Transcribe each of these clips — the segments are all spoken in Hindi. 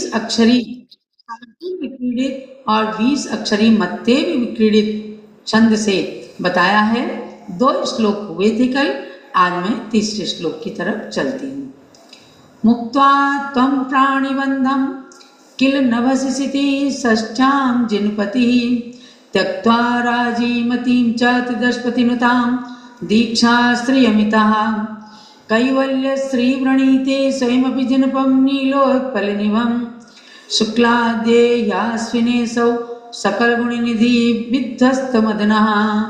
23 अक्षरी विक्रीडित और 20 अक्षरी मत्ते भी विक्रीडित छंद से बताया है। 2 श्लोक हुए थे कल, आज मैं तीसरे श्लोक की तरफ चलती हूँ। मुक्त्वा त्वं प्राणिबन्धं किल नभसिति षष्ठ्यां जिनपतिः त्यक्त्वा राजीमतीं च त्रिदशपतिनुतां दीक्षास्त्रियमितः कैवल्यश्रीव्रणीते स्वयमपि जिनपं नीलोत्पलनिभं शुक्लाद्येयास्विनेसौ सकलगुणनिधि विध्वस्तमदनः।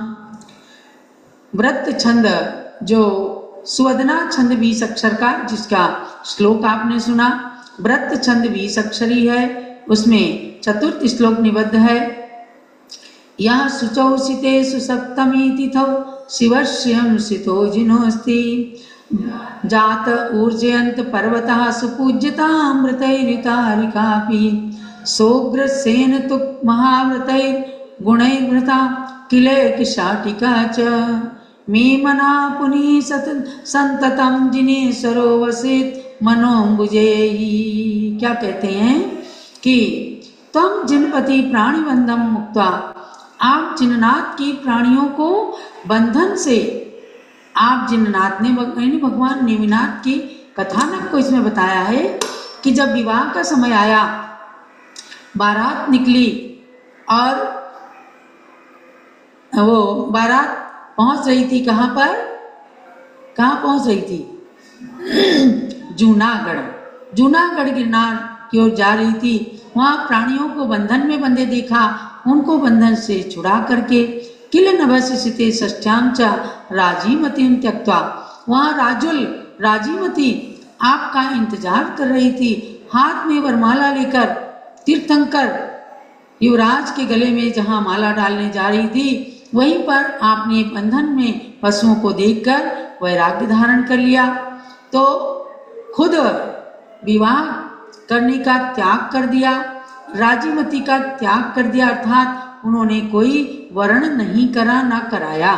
व्रत छंद जो सुवदना छंद 20 अक्षर का, जिसका श्लोक आपने सुना, व्रत छंद 20 अक्षरी है, उसमें चतुर्थ श्लोक निबद्ध है। यह शुचौ सिते सुसप्तमी तिथौ शिवश्रियं सितो जिनोऽस्ति जात ऊर्जयन्त पर्वतः सुपूज्यतामृतैरितारिकापि सोग्रसेन तुक् महाव्रतैर्गुणैर्वृता किलेकिशाटिका च मे मना पुनि संततम जिने सरोवसित मनोम्बुजेहि। क्या कहते हैं कि तम जिनपति प्राणिबंधम मुक्त्वा, आप जिननाथ की प्राणियों को बंधन से, आप जिननाथ ने भगवान नेमिनाथ की कथानक को इसमें बताया है कि जब विवाह का समय आया, बारात निकली और वो बारात पहुंच रही थी, कहाँ पर, कहाँ पहुंच रही थी? जूनागढ़ गिरनार की ओर जा रही थी। वहां प्राणियों को बंधन में बंधे देखा, उनको बंधन से छुड़ा करके किल नभसिते षष्ठ्यां च राजीमतीं त्यक्त्वा, वहां राजीमती आपका इंतजार कर रही थी, हाथ में वरमाला लेकर। तीर्थंकर युवराज के गले में जहां माला डालने जा रही थी, वहीं पर आपने बंधन में पशुओं को देखकर वैराग्य धारण कर लिया, तो खुद विवाह करने का त्याग कर दिया, राजीमती का त्याग कर दिया, अर्थात उन्होंने कोई वर्ण नहीं करा, ना कराया।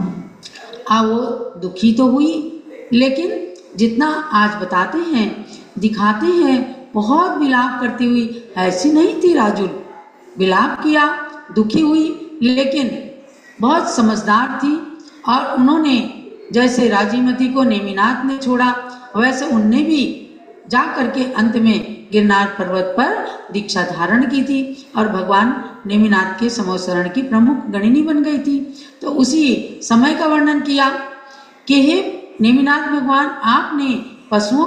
वो दुखी तो हुई, लेकिन जितना आज बताते हैं, दिखाते हैं, बहुत विलाप करती हुई ऐसी नहीं थी राजुल। विलाप किया, दुखी हुई, लेकिन बहुत समझदार थी। और उन्होंने जैसे राजीमती को नेमिनाथ ने छोड़ा, वैसे उनने भी जा करके अंत में गिरनार पर्वत पर दीक्षा धारण की थी और भगवान नेमिनाथ के समोसरण की प्रमुख गणिनी बन गई थी। तो उसी समय का वर्णन किया कि हे नेमिनाथ भगवान, आपने पशुओं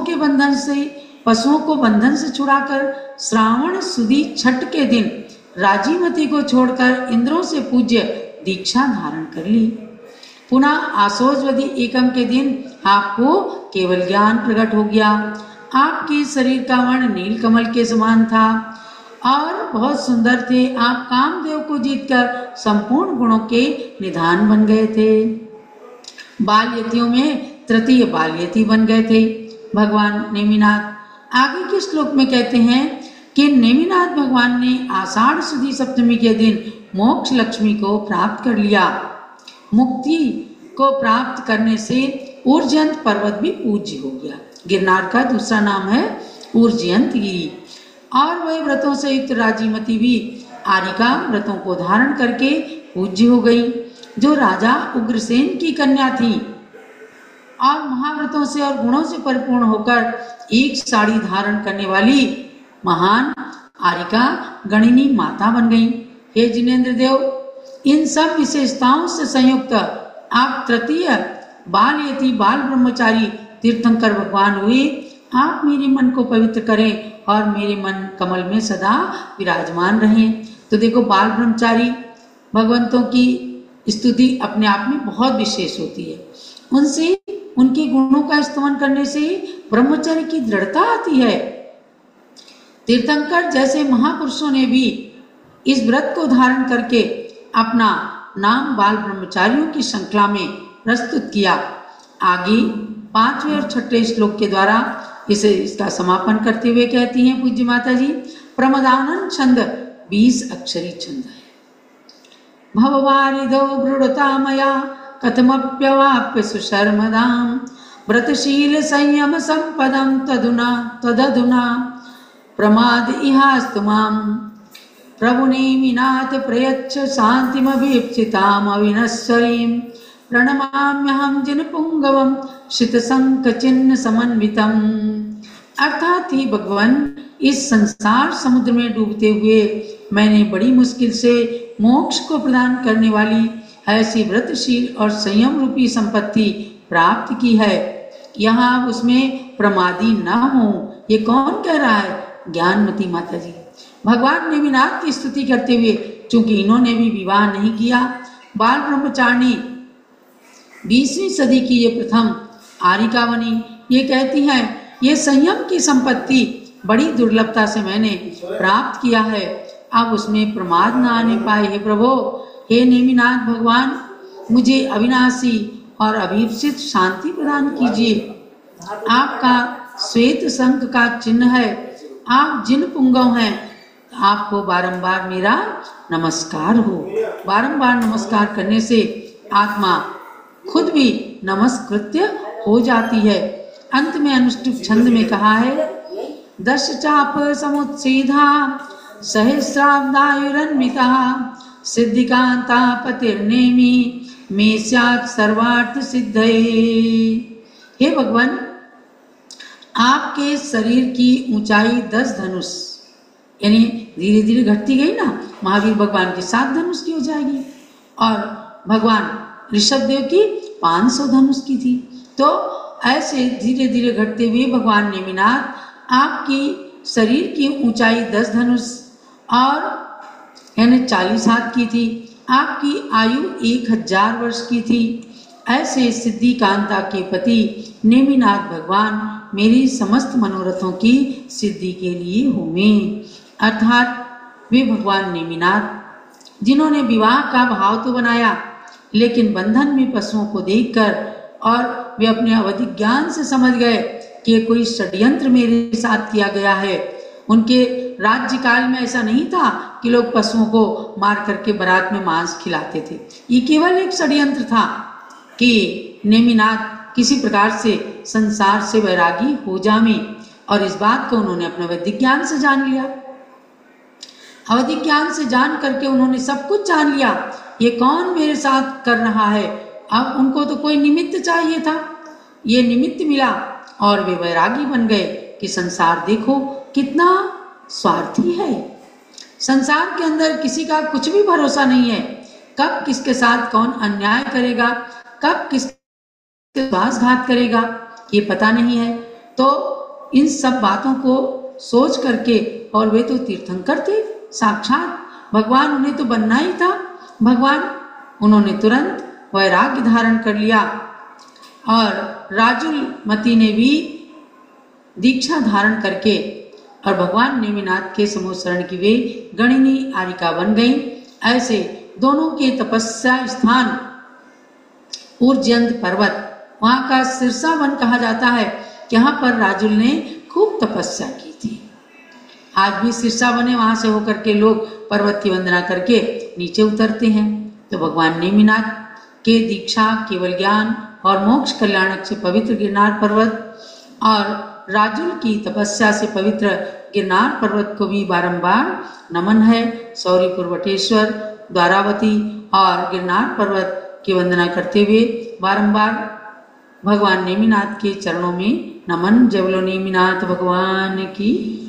को बंधन से छुड़ाकर श्रावण सुदी छठ के दिन राजीमती को छोड़कर इंद्रों से पूज्य दीक्षा धारण कर ली। पुनः आसोजवदी एकम के दिन आपको केवल ज्ञान प्रकट हो गया। आपके शरीर का वर्ण नीलकमल के समान था और बहुत सुंदर थे। आप कामदेव को जीतकर संपूर्ण गुणों के निधान बन गए थे। बालयतियों में तृतीय बालयति बन गए थे भगवान नेमिनाथ। आगे के श्लोक में कहते हैं कि नेमिनाथ भगवान ने आषाढ़ सुदी सप्तमी के दिन मोक्ष लक्ष्मी को प्राप्त कर लिया। मुक्ति को प्राप्त करने से ऊर्जयंत पर्वत भी पूज्य हो गया। गिरनार का दूसरा नाम है ऊर्जयंत गिरी। और वह व्रतों से युक्त राजीमती भी आरिका व्रतों को धारण करके पूज्य हो गई, जो राजा उग्रसेन की कन्या थी और महाव्रतों से और गुणों से परिपूर्ण होकर एक साड़ी धारण करने वाली महान आरिका गणिनी माता बन गई। हे जिनेन्द्र देव, इन सब विशेषताओं से संयुक्त आप तृतीय बालयति बाल ब्रह्मचारी तीर्थंकर भगवान हुए। आप मेरे मन को पवित्र करें और मेरे मन कमल में सदा विराजमान रहें। तो देखो, बाल ब्रह्मचारी भगवंतों की स्तुति अपने आप में बहुत विशेष होती है। उनसे, उनके गुणों का स्तमन करने से ब्रह्मचर्य की दृढ़ता आती है। तीर्थंकर जैसे महापुरुषों ने भी इस व्रत को धारण करके अपना नाम बाल ब्रह्मचारियों की श्रृंखला में प्रस्तुत किया। आगे 5वें और 6ठे श्लोक के द्वारा इसका समापन करते हुए कहती हैं पूज्य माता जी, प्रमदानंद छंद 20 अक्षरी छंद है। भववारिधौ वृणुता मया कथमप्यवाप्य सुशर्मदां व्रतशील संयम संपदं तदुना प्रमाद इहास्तु माम। प्रभु नेमिनाथ प्रयच्छ शांतिमभीप्सिताम अविनश्वरीम। प्रणमाम्यहं जिनपुंगवम शितशंख चिन्ह समन्वितम। अर्थात ही भगवान, इस संसार समुद्र में डूबते हुए मैंने बड़ी मुश्किल से मोक्ष को प्रदान करने वाली ऐसी व्रतशील और संयम रूपी संपत्ति प्राप्त की है। यहाँ उसमें प्रमादी न हो, ये कौन कह रहा है? ज्ञानमती माता जी। भगवान नेमिनाथ की स्तुति करते हुए, चूंकि इन्होंने भी विवाह नहीं किया, बाल ब्रह्मचारिणी 20वीं सदी की ये प्रथम आरिका बनी। ये कहती हैं, ये संयम की संपत्ति बड़ी दुर्लभता से मैंने प्राप्त किया है, अब उसमें प्रमाद न आने पाए। हे प्रभु, हे नेमिनाथ भगवान, मुझे अविनाशी और अभीप्सित शांति प्रदान कीजिए। आपका श्वेत शंख का चिन्ह है, आप जिन पुंगव हैं, आपको बारंबार मेरा नमस्कार हो। बारंबार नमस्कार करने से आत्मा खुद भी नमस्कृत्य हो जाती है। अंत में अनुष्टुप छंद में कहा है, दश चाप समुत्सीधा सहस्राब्दायुरन्विता सिद्धिकांता पतिर्नेमी मे स्यात् सर्वार्थ सिद्धये। हे भगवान, आपके शरीर की ऊंचाई 10 धनुष, यानी धीरे धीरे घटती गई ना, महावीर भगवान की 7 धनुष की हो जाएगी और भगवान ऋषभ देव की 500 धनुष की थी। तो ऐसे धीरे धीरे घटते हुए भगवान नेमिनाथ, आपकी शरीर की ऊंचाई 10 धनुष और यानी 40 हाथ की थी। आपकी आयु 1000 वर्ष की थी। ऐसे सिद्धि कांता के पति नेमिनाथ भगवान मेरी समस्त मनोरथों की सिद्धि के लिए होमे। अर्थात वे भगवान नेमिनाथ जिन्होंने विवाह का भाव तो बनाया, लेकिन बंधन में पशुओं को देखकर और वे अपने अवधि ज्ञान से समझ गए कि कोई षड्यंत्र मेरे साथ किया गया है। उनके राज्य काल में ऐसा नहीं था कि लोग पशुओं को मार करके बारात में मांस खिलाते थे। ये केवल एक षड्यंत्र था कि नेमिनाथ किसी प्रकार से संसार से वैरागी हो जामे, और इस बात को उन्होंने अपने वैदिक ज्ञान से जान लिया। अवधिक ज्ञान से जान करके उन्होंने सब कुछ जान लिया, ये कौन मेरे साथ कर रहा है। अब उनको तो कोई निमित्त चाहिए था, ये निमित्त मिला और वे वैरागी बन गए कि संसार देखो कितना स्वार्थी है। संसार के अंदर किसी का कुछ भी भरोसा नहीं है, कब किसके साथ कौन अन्याय करेगा, कब किसके विश्वासघात करेगा, ये पता नहीं है। तो इन सब बातों को सोच करके, और वे तो तीर्थंकर थे साक्षात भगवान, उन्हें तो बनना ही था भगवान, उन्होंने तुरंत वैराग्य धारण कर लिया। और राजुलमती ने भी दीक्षा धारण करके और भगवान नेमिनाथ के समूह शरण की वे गणिनी आरिका बन गई। ऐसे दोनों के तपस्या स्थान उर्जयंत पर्वत, वहाँ का सिरसा वन कहा जाता है, यहाँ पर राजुल ने खूब तपस्या की थी। आज भी सिरसा बने, वहाँ से होकर के लोग पर्वत की वंदना करके नीचे उतरते हैं। तो भगवान नेमिनाथ के दीक्षा, केवल ज्ञान और मोक्ष कल्याणक से पवित्र गिरनार पर्वत और राजुल की तपस्या से पवित्र गिरनार पर्वत को भी बारंबार नमन है। सौरीपुर, वटेश्वर, द्वारावती और गिरनार पर्वत की वंदना करते हुए बारंबार भगवान नेमिनाथ के चरणों में नमन। जय बोलो नेमिनाथ भगवान की।